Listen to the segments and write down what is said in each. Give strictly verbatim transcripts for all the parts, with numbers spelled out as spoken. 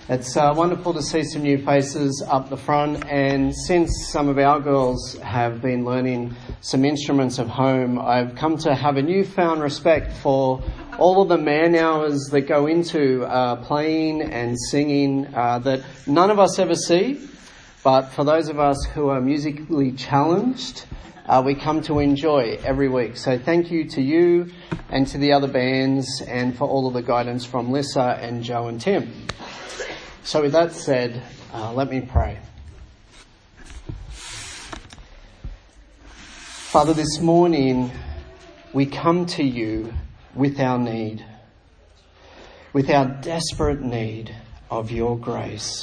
It's uh, wonderful to see some new faces up the front, and since some of our girls have been learning some instruments at home, I've come to have a newfound respect for all of the man hours that go into uh, playing and singing uh, that none of us ever see, but for those of us who are musically challenged, uh, we come to enjoy every week. So thank you to you and to the other bands, and for all of the guidance from Lissa and Joe and Tim. So with that said, uh, let me pray. Father, this morning we come to you with our need, with our desperate need of your grace.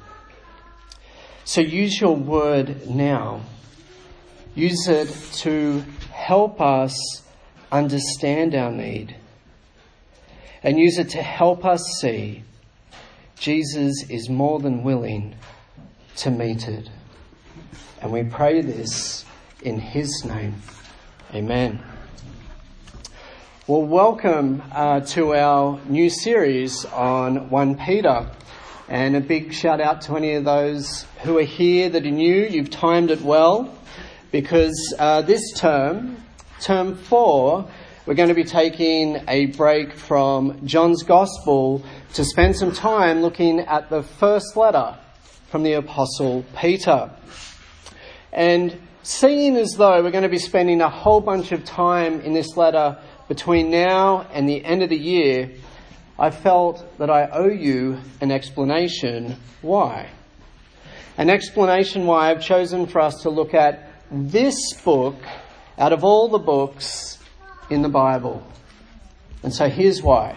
So use your word now. Use it to help us understand our need, and use it to help us see Jesus is more than willing to meet it. And we pray this in his name. Amen. Well, welcome uh, to our new series on First Peter. And a big shout out to any of those who are here that are new. You've timed it well, because uh, this term, term four, we're going to be taking a break from John's Gospel to spend some time looking at the first letter from the Apostle Peter. And seeing as though we're going to be spending a whole bunch of time in this letter between now and the end of the year, I felt that I owe you an explanation why. An explanation why I've chosen for us to look at this book out of all the books in the Bible. And so here's why.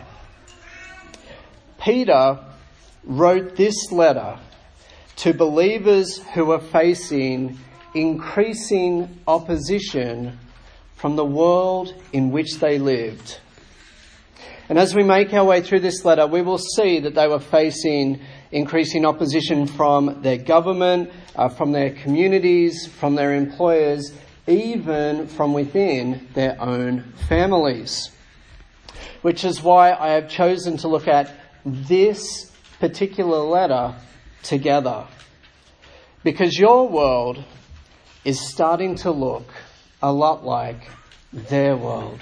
Peter wrote this letter to believers who are facing increasing opposition from the world in which they lived. And as we make our way through this letter, we will see that they were facing increasing opposition from their government, uh, from their communities, from their employers, even from within their own families. Which is why I have chosen to look at this particular letter together. Because your world is starting to look a lot like their world.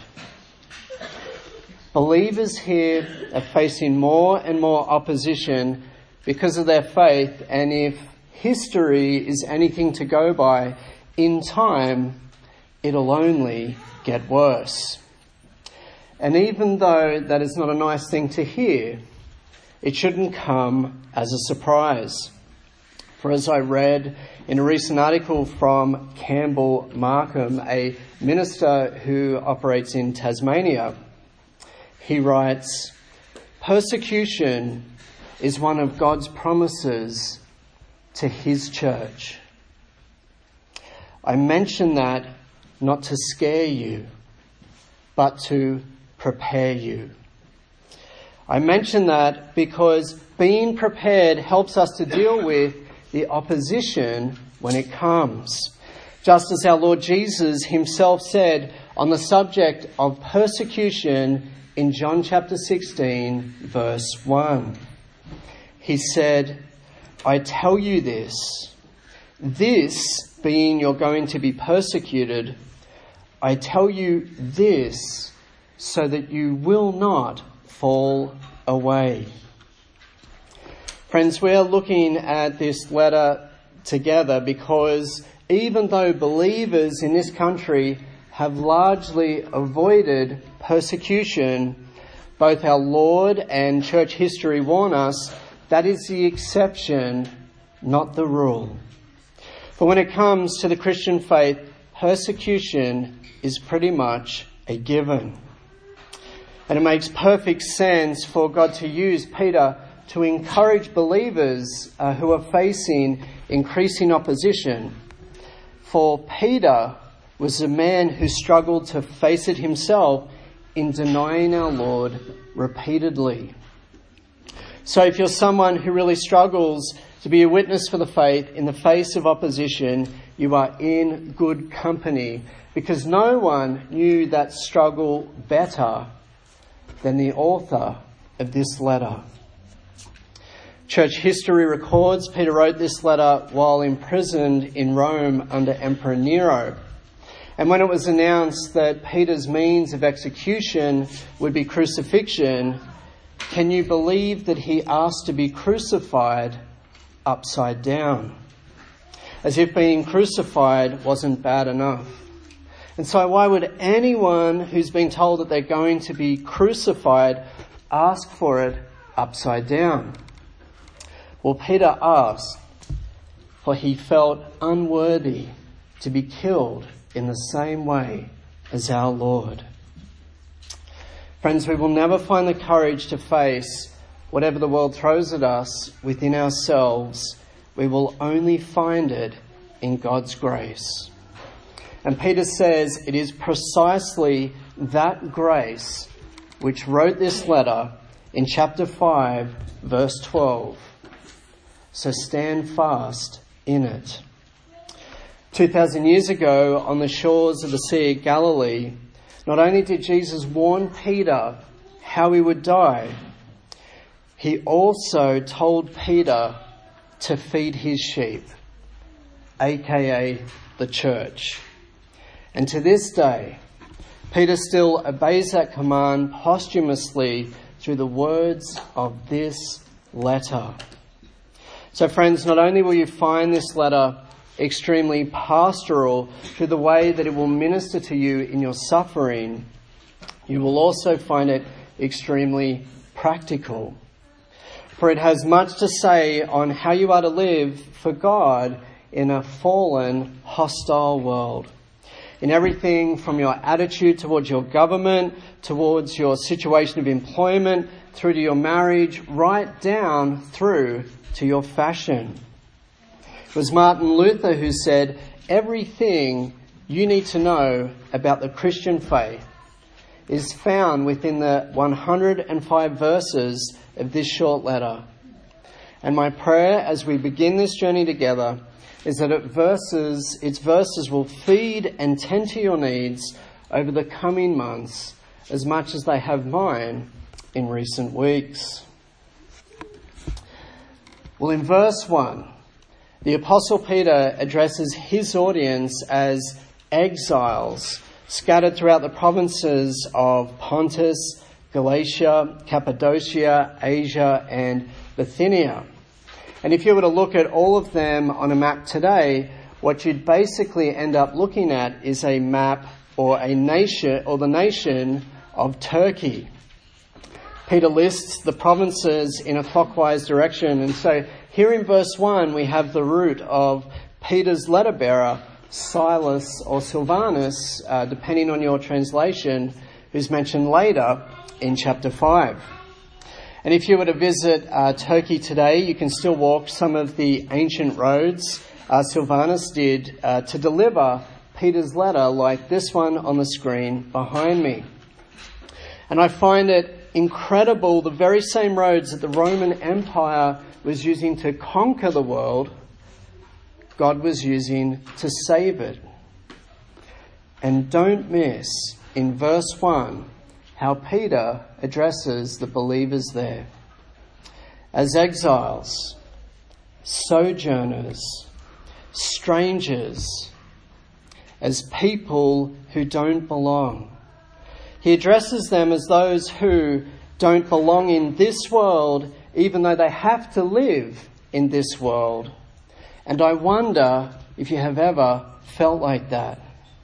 Believers here are facing more and more opposition because of their faith, and if history is anything to go by, in time, it'll only get worse. And even though that is not a nice thing to hear, it shouldn't come as a surprise. For as I read in a recent article from Campbell Markham, a minister who operates in Tasmania, he writes, "Persecution is one of God's promises to his church." I mention that not to scare you, but to prepare you. I mention that because being prepared helps us to deal with the opposition when it comes. Just as our Lord Jesus himself said on the subject of persecution in John chapter sixteen, verse one. He said, "I tell you this, this being you're going to be persecuted, I tell you this so that you will not fall away." Friends, we are looking at this letter together because even though believers in this country have largely avoided persecution, both our Lord and church history warn us that is the exception, not the rule. For when it comes to the Christian faith, persecution is pretty much a given. And it makes perfect sense for God to use Peter to encourage believers uh, who are facing increasing opposition. For Peter was a man who struggled to face it himself in denying our Lord repeatedly. So if you're someone who really struggles to be a witness for the faith in the face of opposition, you are in good company, because no one knew that struggle better than the author of this letter. Church history records Peter wrote this letter while imprisoned in Rome under Emperor Nero. And when it was announced that Peter's means of execution would be crucifixion, can you believe that he asked to be crucified upside down? As if being crucified wasn't bad enough. And so why would anyone who's been told that they're going to be crucified ask for it upside down? Well, Peter asked, for he felt unworthy to be killed in the same way as our Lord. Friends, we will never find the courage to face whatever the world throws at us within ourselves. We will only find it in God's grace. And Peter says it is precisely that grace which wrote this letter in chapter five, verse twelve. So stand fast in it. Two thousand years ago, on the shores of the Sea of Galilee, not only did Jesus warn Peter how he would die, he also told Peter to feed his sheep, aka the church. And to this day, Peter still obeys that command posthumously through the words of this letter. So friends, not only will you find this letter extremely pastoral through the way that it will minister to you in your suffering, you will also find it extremely practical. For it has much to say on how you are to live for God in a fallen, hostile world. In everything from your attitude towards your government, towards your situation of employment, through to your marriage, right down through to your fashion. It was Martin Luther who said, everything you need to know about the Christian faith is found within the one hundred five verses of this short letter. And my prayer as we begin this journey together is that it verses, its verses will feed and tend to your needs over the coming months as much as they have mine in recent weeks. Well, in verse one, the Apostle Peter addresses his audience as exiles scattered throughout the provinces of Pontus, Galatia, Cappadocia, Asia, and Bithynia. And if you were to look at all of them on a map today, what you'd basically end up looking at is a map or a nation or the nation of Turkey. Peter lists the provinces in a clockwise direction. And so here in verse one, we have the route of Peter's letter bearer, Silas or Silvanus, uh, depending on your translation, who's mentioned later in chapter five. And if you were to visit uh, Turkey today, you can still walk some of the ancient roads uh, Silvanus did uh, to deliver Peter's letter, like this one on the screen behind me. And I find it incredible, the very same roads that the Roman Empire was using to conquer the world, God was using to save it. And don't miss in verse one how Peter addresses the believers there as exiles, sojourners, strangers, as people who don't belong. He addresses them as those who don't belong in this world, even though they have to live in this world. And I wonder if you have ever felt like that.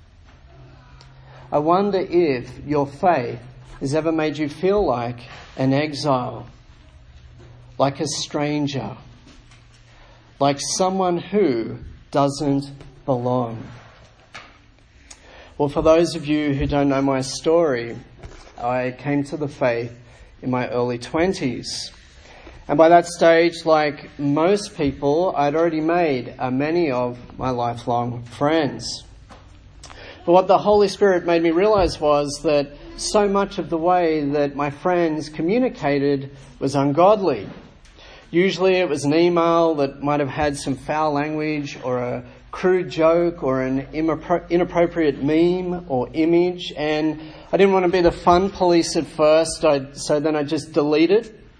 I wonder if your faith has ever made you feel like an exile, like a stranger, like someone who doesn't belong. Well, for those of you who don't know my story, I came to the faith in my early twenties. And by that stage, like most people, I'd already made uh, many of my lifelong friends. But what the Holy Spirit made me realize was that so much of the way that my friends communicated was ungodly. Usually it was an email that might have had some foul language or a crude joke or an inappropriate meme or image, and I didn't want to be the fun police at first, I, so then I just deleted. But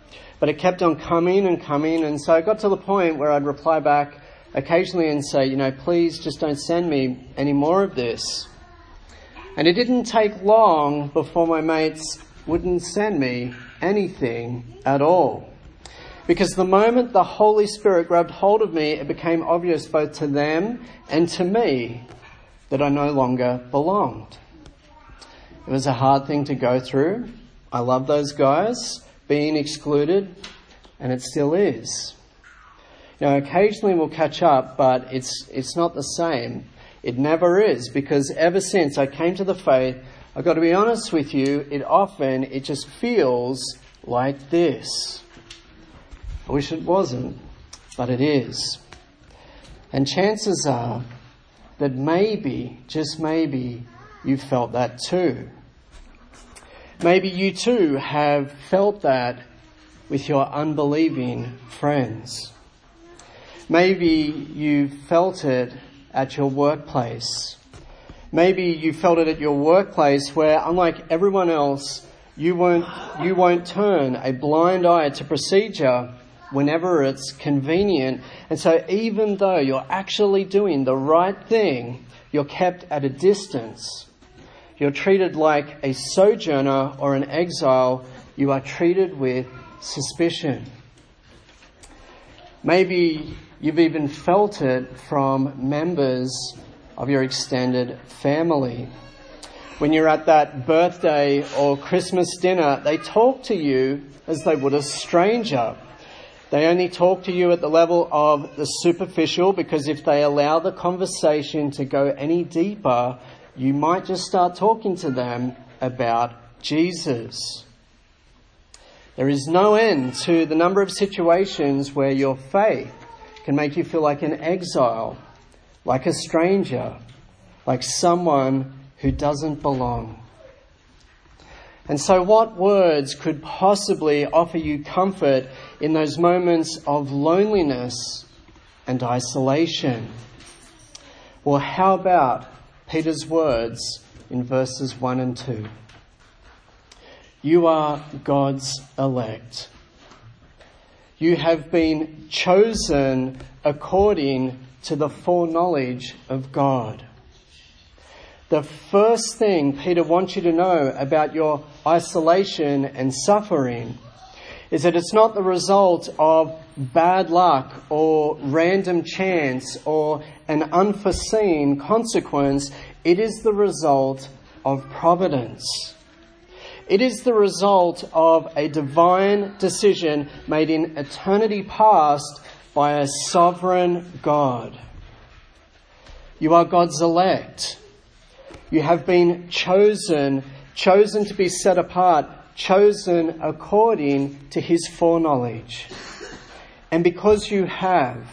But it kept on coming and coming, and so I got to the point where I'd reply back occasionally and say, you know, please just don't send me any more of this. And it didn't take long before my mates wouldn't send me anything at all. Because the moment the Holy Spirit grabbed hold of me, it became obvious both to them and to me that I no longer belonged. It was a hard thing to go through. I love those guys, being excluded, and it still is. You know, occasionally we'll catch up, but it's it's not the same. It never is, because ever since I came to the faith, I've got to be honest with you, it often, it just feels like this. I wish it wasn't, but it is. And chances are that maybe, just maybe, you felt that too. Maybe you too have felt that with your unbelieving friends. Maybe you felt it at your workplace. Maybe you felt it at your workplace where, unlike everyone else, you won't, you won't turn a blind eye to procedure whenever it's convenient. And so even though you're actually doing the right thing, you're kept at a distance. You're treated like a sojourner or an exile. You are treated with suspicion. Maybe you've even felt it from members of your extended family. When you're at that birthday or Christmas dinner, they talk to you as they would a stranger. They only talk to you at the level of the superficial, because if they allow the conversation to go any deeper, you might just start talking to them about Jesus. There is no end to the number of situations where your faith can make you feel like an exile, like a stranger, like someone who doesn't belong. And so what words could possibly offer you comfort in those moments of loneliness and isolation? Well, how about Peter's words in verses one and two? You are God's elect. You have been chosen according to the foreknowledge of God. The first thing Peter wants you to know about your isolation and suffering is that it's not the result of bad luck or random chance or an unforeseen consequence. It is the result of providence. It is the result of a divine decision made in eternity past by a sovereign God. You are God's elect. You have been chosen, chosen to be set apart, chosen according to his foreknowledge. And because you have,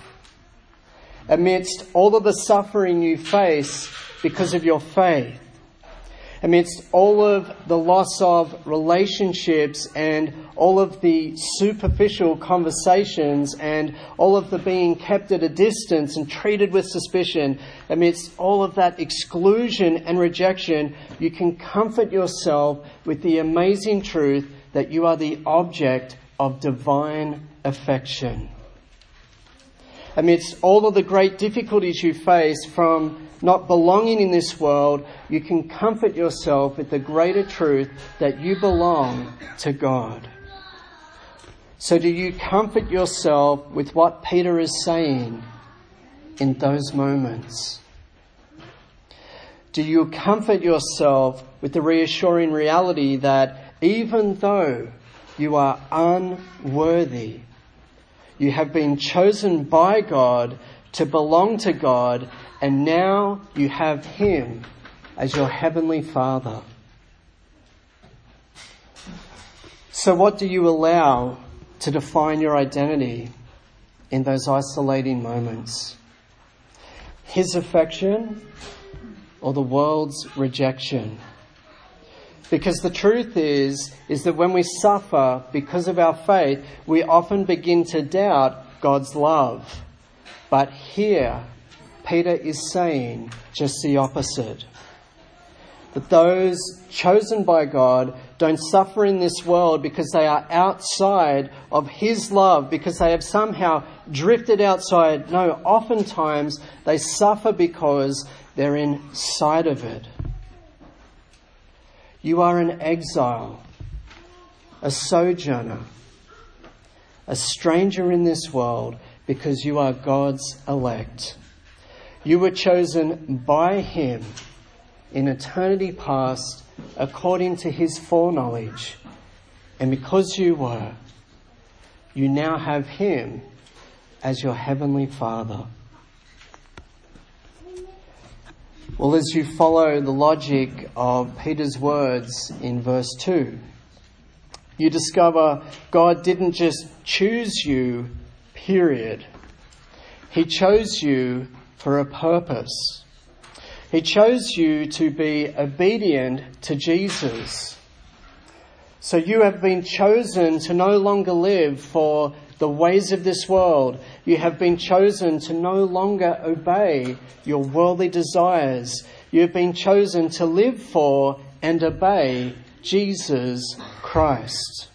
amidst all of the suffering you face because of your faith, amidst all of the loss of relationships and all of the superficial conversations and all of the being kept at a distance and treated with suspicion, amidst all of that exclusion and rejection, you can comfort yourself with the amazing truth that you are the object of divine affection. Amidst all of the great difficulties you face from not belonging in this world, you can comfort yourself with the greater truth that you belong to God. So do you comfort yourself with what Peter is saying in those moments? Do you comfort yourself with the reassuring reality that even though you are unworthy, you have been chosen by God to belong to God, and now you have him as your heavenly Father? So what do you allow to define your identity in those isolating moments? His affection or the world's rejection? Because the truth is, is that when we suffer because of our faith, we often begin to doubt God's love. But here, Peter is saying just the opposite. that those chosen by God don't suffer in this world because they are outside of His love, because they have somehow drifted outside. No, oftentimes they suffer because they're inside of it. You are an exile, a sojourner, a stranger in this world because you are God's elect. You were chosen by Him in eternity past according to His foreknowledge. And because you were, you now have Him as your heavenly Father. Well, as you follow the logic of Peter's words in verse two, you discover God didn't just choose you, period. He chose you for a purpose. He chose you to be obedient to Jesus. So you have been chosen to no longer live for the ways of this world. You have been chosen to no longer obey your worldly desires. You have been chosen to live for and obey Jesus Christ.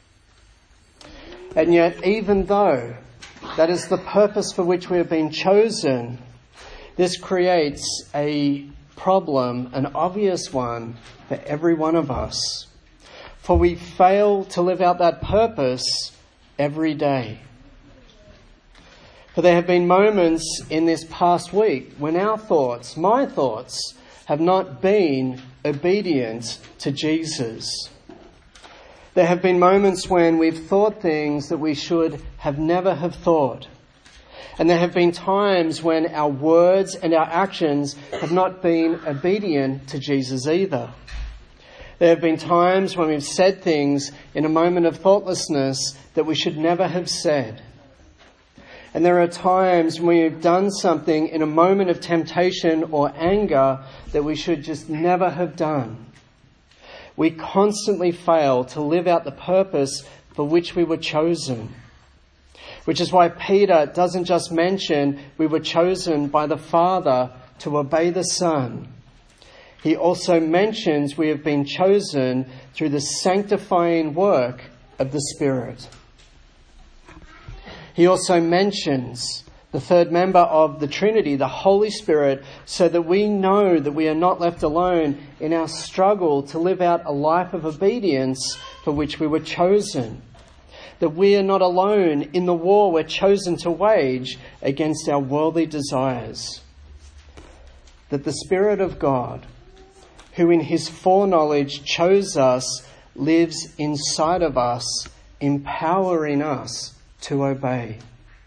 And yet, even though that is the purpose for which we have been chosen, this creates a problem, an obvious one, for every one of us. For we fail to live out that purpose every day. For there have been moments in this past week when our thoughts, my thoughts, have not been obedient to Jesus. There have been moments when we've thought things that we should have never have thought. And there have been times when our words and our actions have not been obedient to Jesus either. There have been times when we've said things in a moment of thoughtlessness that we should never have said. And there are times when we've done something in a moment of temptation or anger that we should just never have done. We constantly fail to live out the purpose for which we were chosen. Which is why Peter doesn't just mention we were chosen by the Father to obey the Son. He also mentions we have been chosen through the sanctifying work of the Spirit. He also mentions the third member of the Trinity, the Holy Spirit, so that we know that we are not left alone in our struggle to live out a life of obedience for which we were chosen. That we are not alone in the war we're chosen to wage against our worldly desires. That the Spirit of God, who in His foreknowledge chose us, lives inside of us, empowering us to obey.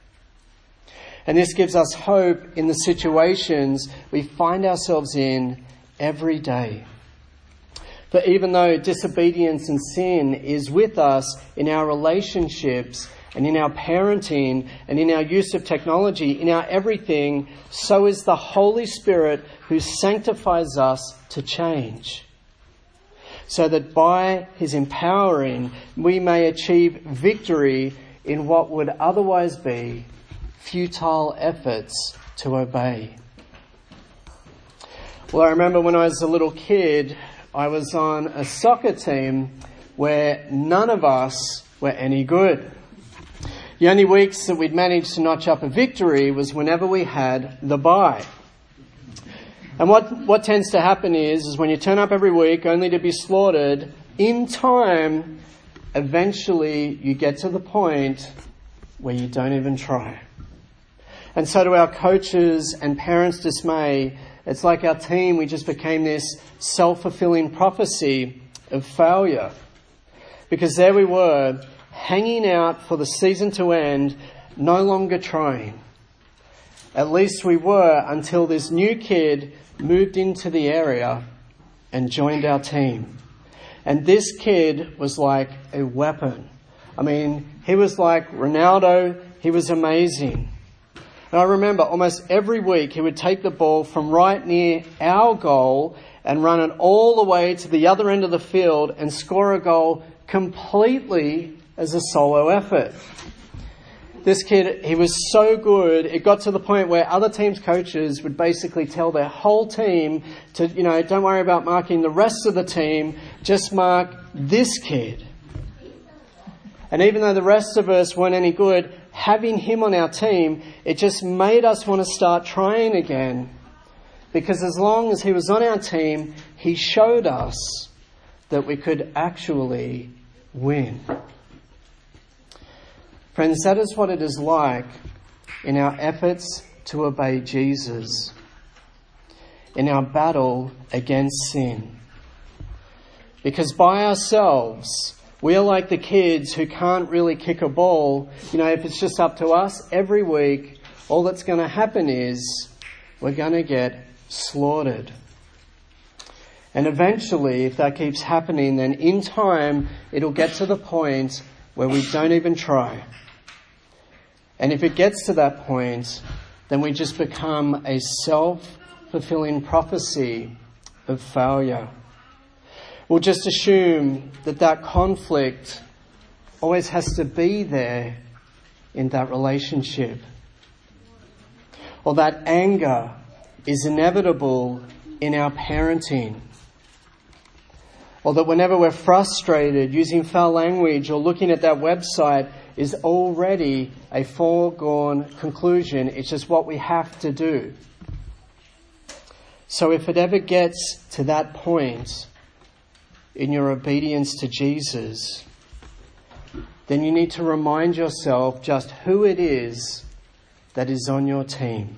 And this gives us hope in the situations we find ourselves in every day. For even though disobedience and sin is with us in our relationships and in our parenting and in our use of technology, in our everything, so is the Holy Spirit who sanctifies us to change. So that by His empowering, we may achieve victory in what would otherwise be futile efforts to obey. Well, I remember when I was a little kid, I was on a soccer team where none of us were any good. The only weeks that we'd managed to notch up a victory was whenever we had the bye. And what, what tends to happen is, is when you turn up every week only to be slaughtered, in time, eventually you get to the point where you don't even try. And so to our coaches and parents' dismay, it's like our team, we just became this self-fulfilling prophecy of failure. Because there we were, hanging out for the season to end, no longer trying. At least we were until this new kid moved into the area and joined our team. And this kid was like a weapon. I mean, he was like Ronaldo. He was amazing. And I remember almost every week he would take the ball from right near our goal and run it all the way to the other end of the field and score a goal completely as a solo effort. This kid, he was so good, it got to the point where other teams' coaches would basically tell their whole team to, you know, don't worry about marking the rest of the team, just mark this kid. And even though the rest of us weren't any good, having him on our team, it just made us want to start trying again. Because as long as he was on our team, he showed us that we could actually win. Friends, that is what it is like in our efforts to obey Jesus, in our battle against sin. Because by ourselves, we are like the kids who can't really kick a ball. You know, if it's just up to us, every week, all that's going to happen is we're going to get slaughtered. And eventually, if that keeps happening, then in time, it'll get to the point where we don't even try. And if it gets to that point, then we just become a self-fulfilling prophecy of failure. We'll just assume that that conflict always has to be there in that relationship. Or that anger is inevitable in our parenting. Or that whenever we're frustrated, using foul language or looking at that website is already a foregone conclusion. It's just what we have to do. So if it ever gets to that point in your obedience to Jesus, then you need to remind yourself just who it is that is on your team.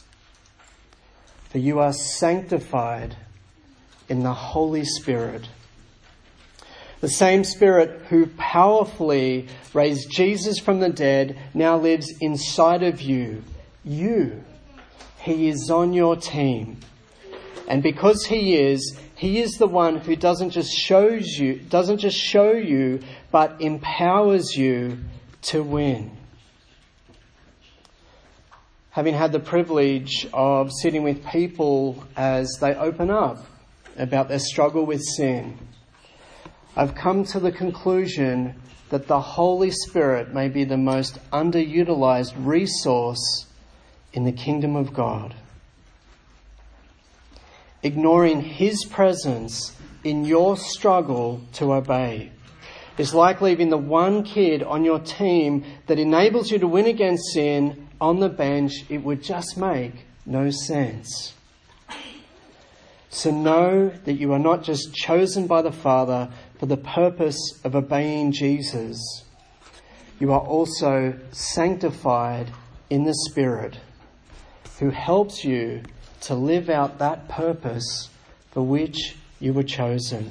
For you are sanctified in the Holy Spirit. The same Spirit who powerfully raised Jesus from the dead now lives inside of you. You. He is on your team. And because he is, he is the one who doesn't just shows you, doesn't just show you, but empowers you to win. Having had the privilege of sitting with people as they open up about their struggle with sin, I've come to the conclusion that the Holy Spirit may be the most underutilized resource in the kingdom of God. Ignoring his presence in your struggle to obey is like leaving the one kid on your team that enables you to win against sin on the bench. It would just make no sense. So know that you are not just chosen by the Father for the purpose of obeying Jesus. You are also sanctified in the Spirit, who helps you to live out that purpose for which you were chosen.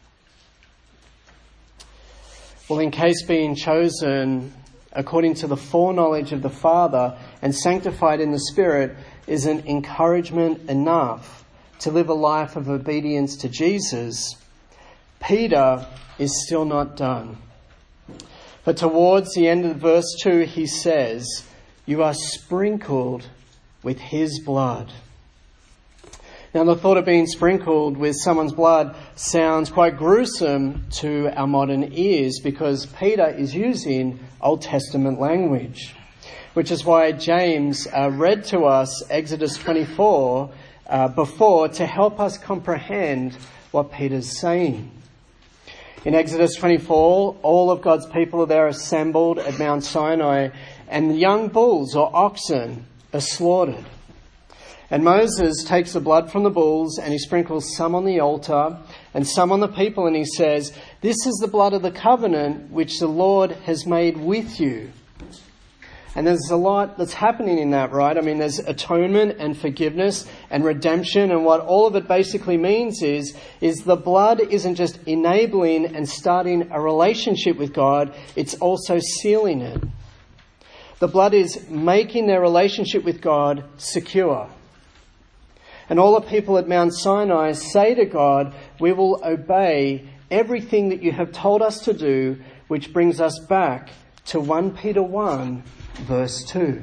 Well, in case being chosen according to the foreknowledge of the Father and sanctified in the Spirit isn't encouragement enough to live a life of obedience to Jesus, Peter is still not done. But towards the end of verse two, he says, "You are sprinkled with his blood." Now, the thought of being sprinkled with someone's blood sounds quite gruesome to our modern ears because Peter is using Old Testament language, which is why James uh, read to us Exodus twenty-four uh, before to help us comprehend what Peter's saying. In Exodus twenty-four, all of God's people are there assembled at Mount Sinai, and the young bulls or oxen are slaughtered. And Moses takes the blood from the bulls and he sprinkles some on the altar and some on the people, and he says, "This is the blood of the covenant which the Lord has made with you." And there's a lot that's happening in that, right? I mean, there's atonement and forgiveness and redemption, and what all of it basically means is, is the blood isn't just enabling and starting a relationship with God, it's also sealing it. The blood is making their relationship with God secure. And all the people at Mount Sinai say to God, "We will obey everything that you have told us to do," which brings us back to First Peter one, verse two.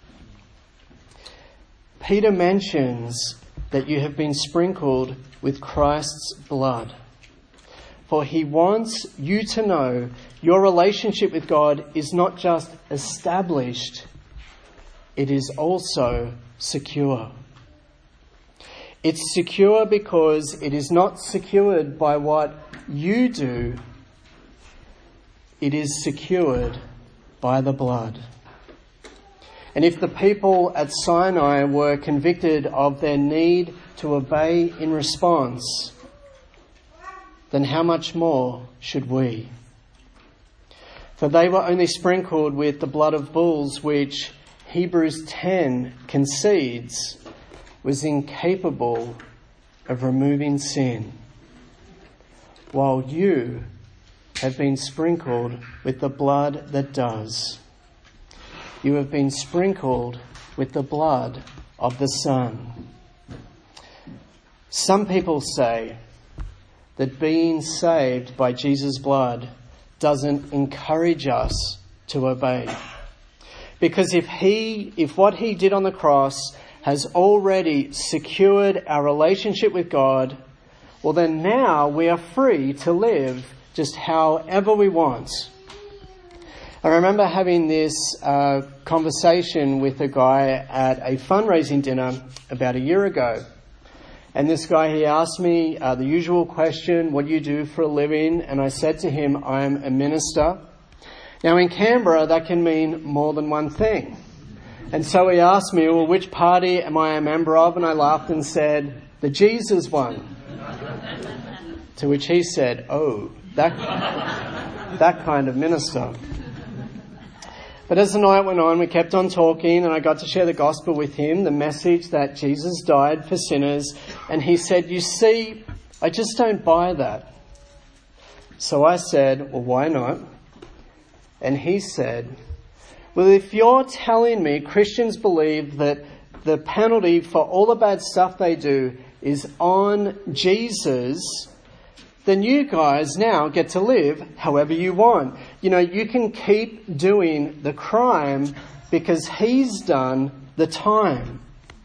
Peter mentions that you have been sprinkled with Christ's blood. For he wants you to know your relationship with God is not just established, it is also secure. It's secure because it is not secured by what you do. It is secured by the blood. And if the people at Sinai were convicted of their need to obey in response, then how much more should we? For they were only sprinkled with the blood of bulls, which Hebrews ten concedes was incapable of removing sin, while you have been sprinkled with the blood that does. You have been sprinkled with the blood of the Son. Some people say that being saved by Jesus' blood doesn't encourage us to obey. Because if he, if what he did on the cross has already secured our relationship with God, well then now we are free to live just however we want. I remember having this uh, conversation with a guy at a fundraising dinner about a year ago. And this guy, he asked me uh, the usual question, what do you do for a living? And I said to him, I'm a minister. Now in Canberra, that can mean more than one thing. And so he asked me, well, which party am I a member of? And I laughed and said, the Jesus one. To which he said, oh, that, that kind of minister. But as the night went on, we kept on talking and I got to share the gospel with him, the message that Jesus died for sinners. And he said, you see, I just don't buy that. So I said, well, why not? And he said, well, if you're telling me Christians believe that the penalty for all the bad stuff they do is on Jesus, then you guys now get to live however you want. You know, you can keep doing the crime because he's done the time.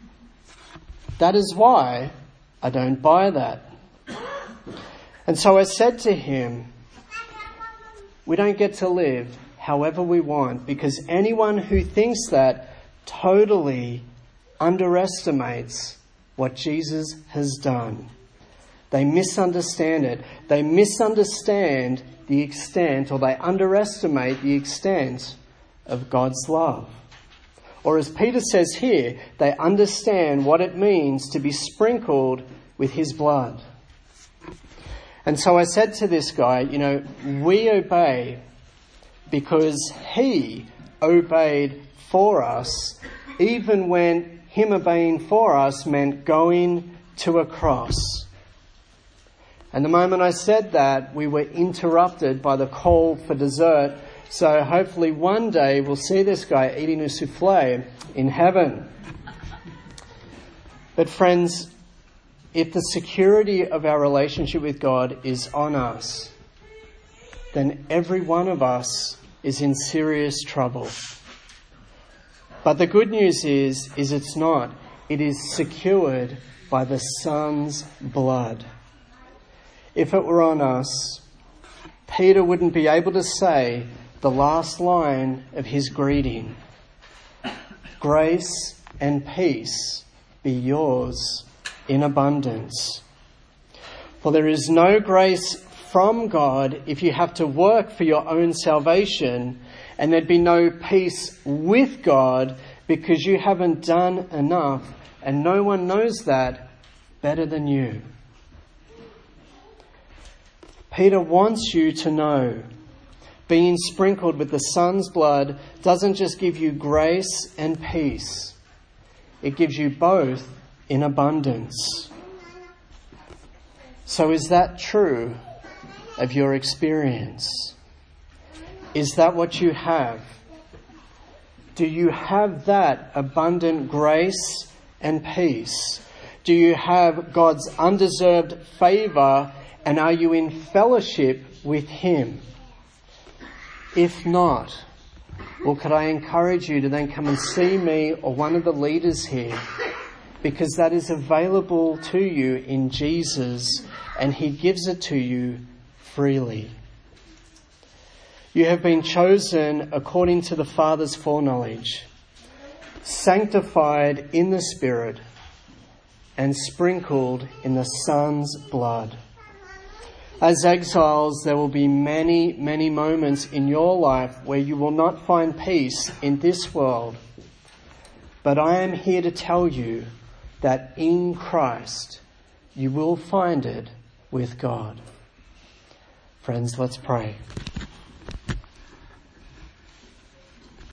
That is why I don't buy that. And so I said to him, we don't get to live however we want, because anyone who thinks that totally underestimates what Jesus has done. They misunderstand it. They misunderstand the extent, or they underestimate the extent of God's love. Or as Peter says here, they understand what it means to be sprinkled with his blood. And so I said to this guy, you know, we obey because he obeyed for us, even when him obeying for us meant going to a cross. And the moment I said that, we were interrupted by the call for dessert. So hopefully one day we'll see this guy eating a souffle in heaven. But friends, if the security of our relationship with God is on us, then every one of us is in serious trouble. But the good news is, is it's not. It is secured by the Son's blood. If it were on us, Peter wouldn't be able to say the last line of his greeting. Grace and peace be yours in abundance. For there is no grace from God if you have to work for your own salvation, and there'd be no peace with God because you haven't done enough, and no one knows that better than you. Peter wants you to know being sprinkled with the Son's blood doesn't just give you grace and peace. It gives you both in abundance. So is that true of your experience? Is that what you have? Do you have that abundant grace and peace? Do you have God's undeserved favour, and are you in fellowship with him? If not, well, could I encourage you to then come and see me or one of the leaders here, because that is available to you in Jesus, and he gives it to you freely. You have been chosen according to the Father's foreknowledge, sanctified in the Spirit, and sprinkled in the Son's blood. As exiles, there will be many, many moments in your life where you will not find peace in this world. But I am here to tell you that in Christ you will find it with God. Friends, let's pray.